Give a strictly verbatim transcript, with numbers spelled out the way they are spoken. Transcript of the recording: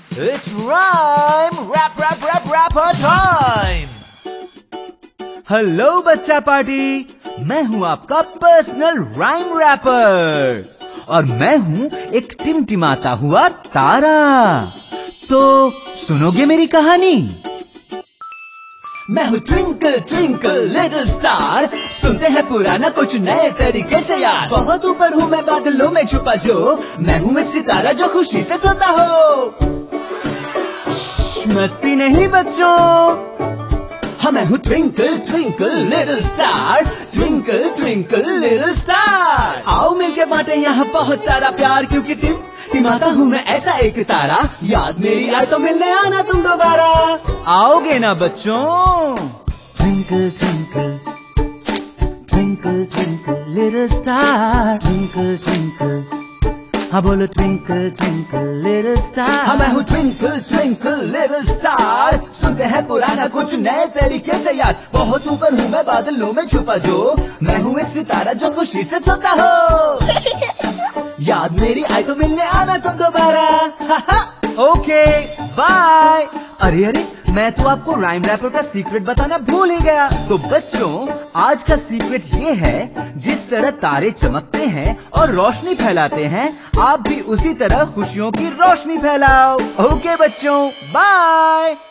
It's rhyme rap rap rap rapper time. Hello बच्चा party, मैं हूँ आपका पर्सनल राइम रैपर और मैं हूँ एक टिमटिमाता हुआ तारा। तो सुनोगे मेरी कहानी? मैं हूँ ट्विंकल ट्विंकल लिटिल स्टार, सुनते हैं पुराना कुछ नए तरीके से यार। बहुत ऊपर हूँ मैं बादलों में छुपा जो, मैं हूँ एक सितारा जो खुशी से सोता हो। मस्ती नहीं बच्चों, हाँ मैं हूँ twinkle twinkle little star, twinkle twinkle little star. आओ मिलके बांटे यहाँ बहुत सारा प्यार, क्योंकि टिम टिमाता हूँ मैं ऐसा एक तारा। याद मेरी आए तो मिलने आना तुम दोबारा। आओगे ना बच्चों? Twinkle twinkle twinkle twinkle little star, twinkle twinkle, हाँ बोलो ट्विंकल ट्विंकल लिटिल स्टार। हाँ मैं हूँ ट्विंकल ट्विंकल लिटिल स्टार, सुनते हैं पुराना कुछ नए तरीके से यार। बहुत ऊपर हूँ मैं बादलों में छुपा जो, मैं हूँ एक सितारा जो खुशी से सोता हो। याद मेरी आए तो मिलने आना तुम दोबारा। Okay bye. अरे अरे, मैं तो आपको राइम रैपर का सीक्रेट बताना भूल ही गया। तो बच्चों, आज का सीक्रेट ये है, जिस तरह तारे चमकते हैं और रोशनी फैलाते हैं, आप भी उसी तरह खुशियों की रोशनी फैलाओ। ओके बच्चों, बाय।